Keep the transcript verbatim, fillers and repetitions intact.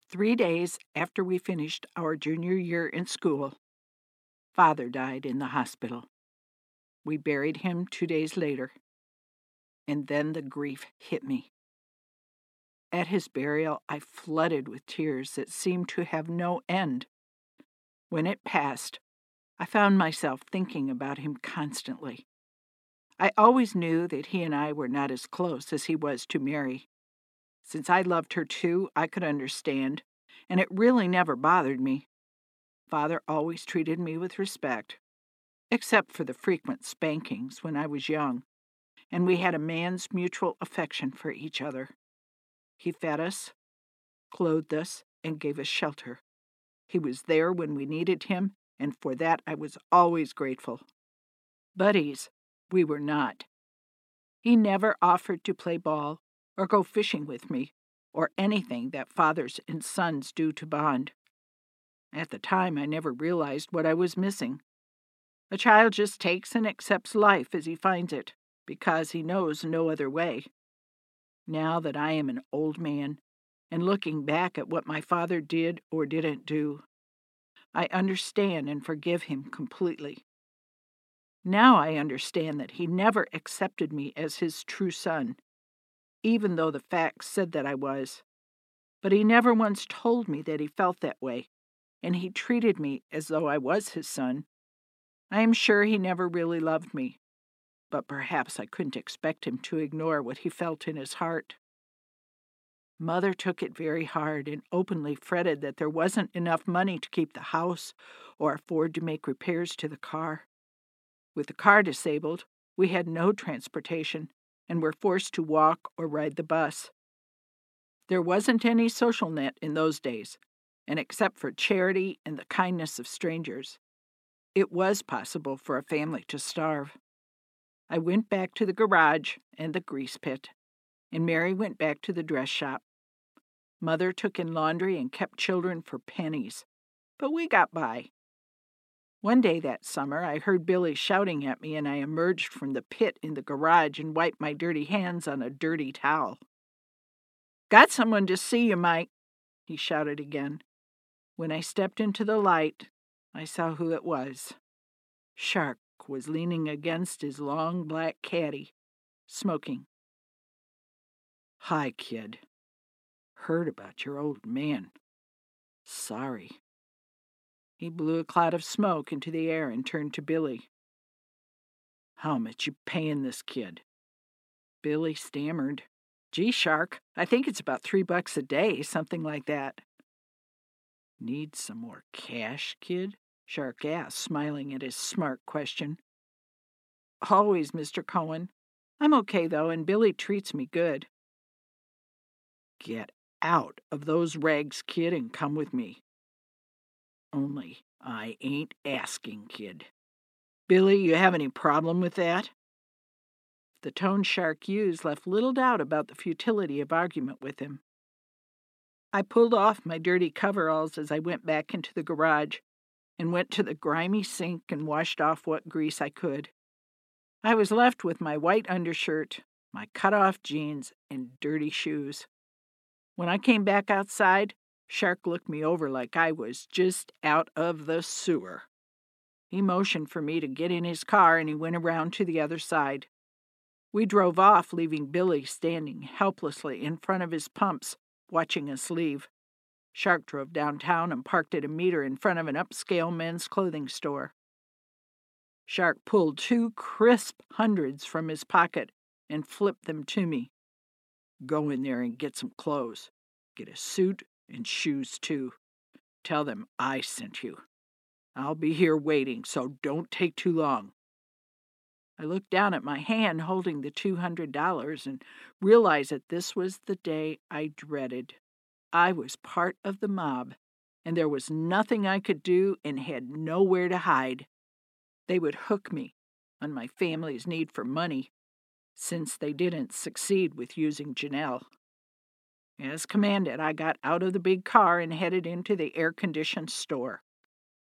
Three days after we finished our junior year in school, Father died in the hospital. We buried him two days later, and then the grief hit me. At his burial, I flooded with tears that seemed to have no end. When it passed, I found myself thinking about him constantly. I always knew that he and I were not as close as he was to Mary. Since I loved her too, I could understand, and it really never bothered me. Father always treated me with respect, except for the frequent spankings when I was young, and we had a man's mutual affection for each other. He fed us, clothed us, and gave us shelter. He was there when we needed him, and for that I was always grateful. Buddies, we were not. He never offered to play ball or go fishing with me, or anything that fathers and sons do to bond. At the time, I never realized what I was missing. A child just takes and accepts life as he finds it, because he knows no other way. Now that I am an old man, and looking back at what my father did or didn't do, I understand and forgive him completely. Now I understand that he never accepted me as his true son, even though the facts said that I was. But he never once told me that he felt that way, and he treated me as though I was his son. I am sure he never really loved me, but perhaps I couldn't expect him to ignore what he felt in his heart. Mother took it very hard and openly fretted that there wasn't enough money to keep the house or afford to make repairs to the car. With the car disabled, we had no transportation and were forced to walk or ride the bus. There wasn't any social net in those days, and except for charity and the kindness of strangers, it was possible for a family to starve. I went back to the garage and the grease pit, and Mary went back to the dress shop. Mother took in laundry and kept children for pennies, but we got by. One day that summer, I heard Billy shouting at me, and I emerged from the pit in the garage and wiped my dirty hands on a dirty towel. "Got someone to see you, Mike," he shouted again. When I stepped into the light, I saw who it was. Shark was leaning against his long black caddy, smoking. "Hi, kid. Heard about your old man. Sorry." He blew a cloud of smoke into the air and turned to Billy. "How much you paying this kid?" Billy stammered. "Gee, Shark, I think it's about three bucks a day, something like that." "Need some more cash, kid?" Shark asked, smiling at his smart question. "Always, Mister Cohen. I'm okay, though, and Billy treats me good." "Get out of those rags, kid, and come with me. Only I ain't asking, kid. Billy, you have any problem with that?" The tone Shark used left little doubt about the futility of argument with him. I pulled off my dirty coveralls as I went back into the garage and went to the grimy sink and washed off what grease I could. I was left with my white undershirt, my cut-off jeans, and dirty shoes. When I came back outside, Shark looked me over like I was just out of the sewer. He motioned for me to get in his car, and he went around to the other side. We drove off, leaving Billy standing helplessly in front of his pumps, watching us leave. Shark drove downtown and parked at a meter in front of an upscale men's clothing store. Shark pulled two crisp hundreds from his pocket and flipped them to me. "Go in there and get some clothes. Get a suit and shoes, too. Tell them I sent you. I'll be here waiting, so don't take too long." I looked down at my hand holding the two hundred dollars and realized that this was the day I dreaded. I was part of the mob, and there was nothing I could do and had nowhere to hide. They would hook me on my family's need for money, since they didn't succeed with using Janelle. As commanded, I got out of the big car and headed into the air-conditioned store.